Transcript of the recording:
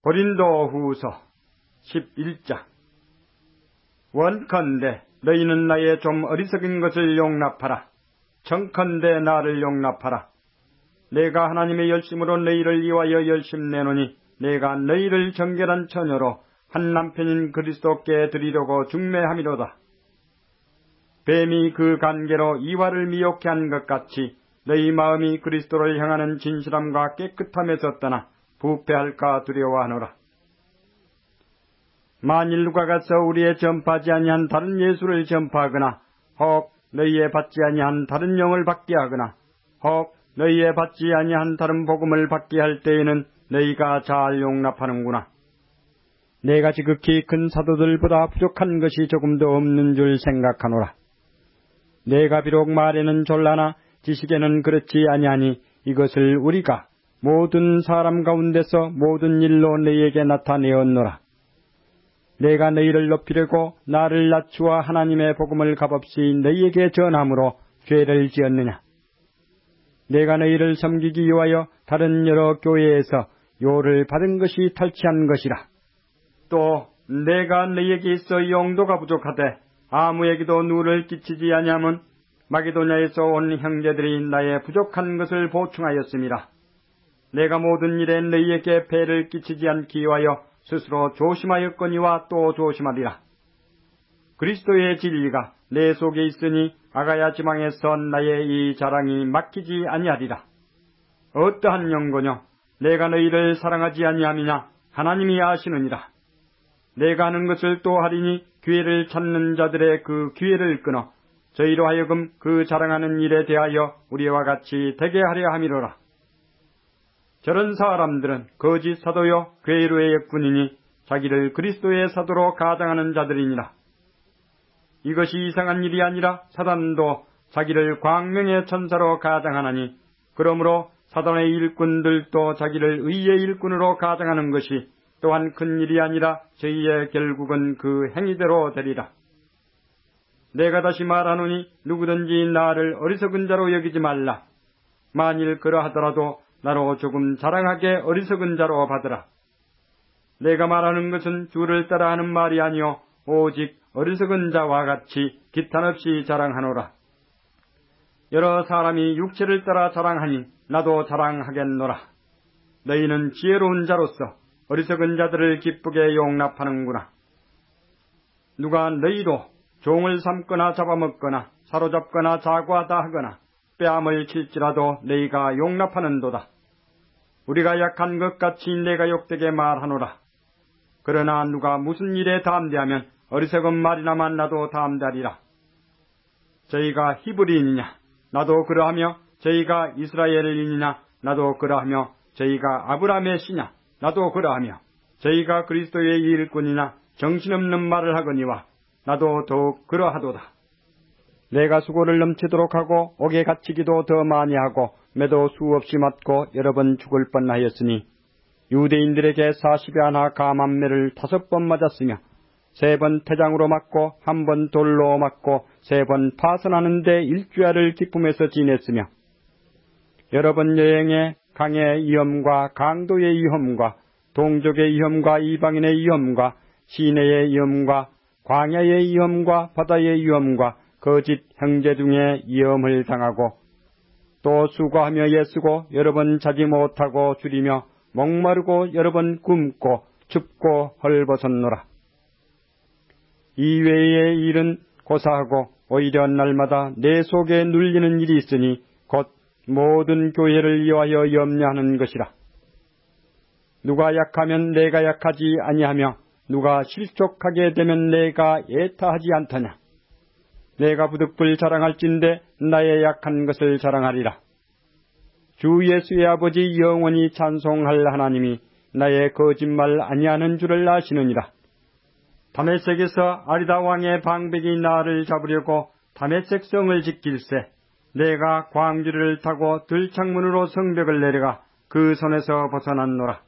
고린도후서 11장. 원컨대 너희는 나의 좀 어리석은 것을 용납하라. 청컨대 나를 용납하라. 내가 하나님의 열심으로 너희를 위하여 열심내노니 내가 너희를 정결한 처녀로 한 남편인 그리스도께 드리려고 중매함이로다. 뱀이 그 관계로 이와를 미혹해 한 것 같이 너희 마음이 그리스도를 향하는 진실함과 깨끗함에서 떠나 부패할까 두려워하노라. 만일 누가 가서 우리의 전파하지 아니한 다른 예수를 전파하거나 혹 너희의 받지 아니한 다른 영을 받게 하거나 혹 너희의 받지 아니한 다른 복음을 받게 할 때에는 너희가 잘 용납하는구나. 내가 지극히 큰 사도들보다 부족한 것이 조금도 없는 줄 생각하노라. 내가 비록 말에는 졸라나 지식에는 그렇지 아니하니 이것을 우리가 모든 사람 가운데서 모든 일로 너희에게 나타내었노라. 내가 너희를 높이려고 나를 낮추어 하나님의 복음을 값없이 너희에게 전함으로 죄를 지었느냐. 내가 너희를 섬기기 위하여 다른 여러 교회에서 요를 받은 것이 탈취한 것이라. 또 내가 너희에게 있어 용도가 부족하되 아무에게도 누를 끼치지 아니하면 마게도냐에서 온 형제들이 나의 부족한 것을 보충하였음이라. 내가 모든 일에 너희에게 폐를 끼치지 않기 위하여 스스로 조심하였거니와 또 조심하리라. 그리스도의 진리가 내 속에 있으니 아가야 지방에서 나의 이 자랑이 막히지 아니하리라. 어떠한 연고뇨? 내가 너희를 사랑하지 아니함이냐? 하나님이 아시느니라. 내가 하는 것을 또 하리니 기회를 찾는 자들의 그 기회를 끊어 저희로 하여금 그 자랑하는 일에 대하여 우리와 같이 되게 하려 함이로라. 저런 사람들은 거짓 사도요 괴로의 역군이니 자기를 그리스도의 사도로 가장하는 자들이니라. 이것이 이상한 일이 아니라 사단도 자기를 광명의 천사로 가장하나니 그러므로 사단의 일꾼들도 자기를 의의 일꾼으로 가장하는 것이 또한 큰 일이 아니라 저희의 결국은 그 행위대로 되리라. 내가 다시 말하노니 누구든지 나를 어리석은 자로 여기지 말라. 만일 그러하더라도 나로 조금 자랑하게 어리석은 자로 받으라. 내가 말하는 것은 주를 따라 하는 말이 아니요 오직 어리석은 자와 같이 기탄 없이 자랑하노라. 여러 사람이 육체를 따라 자랑하니 나도 자랑하겠노라. 너희는 지혜로운 자로서 어리석은 자들을 기쁘게 용납하는구나. 누가 너희로 종을 삼거나 잡아먹거나 사로잡거나 자고하다 하거나 뺨을 칠지라도 너희가 용납하는도다. 우리가 약한 것 같이 내가 욕되게 말하노라. 그러나 누가 무슨 일에 담대하면 어리석은 말이나만 나도 담대하리라. 저희가 히브리인이냐? 나도 그러하며 저희가 이스라엘인이냐? 나도 그러하며 저희가 아브라함의 씨냐? 나도 그러하며 저희가 그리스도의 일꾼이나 정신없는 말을 하거니와 나도 더욱 그러하도다. 내가 수고를 넘치도록 하고 옥에 갇히기도 더 많이 하고 매도 수없이 맞고 여러 번 죽을 뻔하였으니 유대인들에게 40여 하나 감한 매를 5번 맞았으며 3번 태장으로 맞고 1번 돌로 맞고 3번 파선하는데 일주야를 기쁨에서 지냈으며 여러 번 여행에 강의 위험과 강도의 위험과 동족의 위험과 이방인의 위험과 시내의 위험과 광야의 위험과 바다의 위험과 거짓 형제 중에 위험을 당하고 또 수고하며 애쓰고 여러 번 자지 못하고 줄이며 목마르고 여러 번 굶고 춥고 헐벗었노라. 이외의 일은 고사하고 오히려 날마다 내 속에 눌리는 일이 있으니 곧 모든 교회를 위하여 염려하는 것이라. 누가 약하면 내가 약하지 아니하며 누가 실족하게 되면 내가 애타하지 않더냐. 내가 부득불 자랑할진대 나의 약한 것을 자랑하리라. 주 예수의 아버지 영원히 찬송할 하나님이 나의 거짓말 아니하는 줄을 아시느니라. 다메섹에서 아리다 왕의 방백이 나를 잡으려고 다메섹 성을 지킬세 내가 광주를 타고 들창문으로 성벽을 내려가 그 손에서 벗어났노라.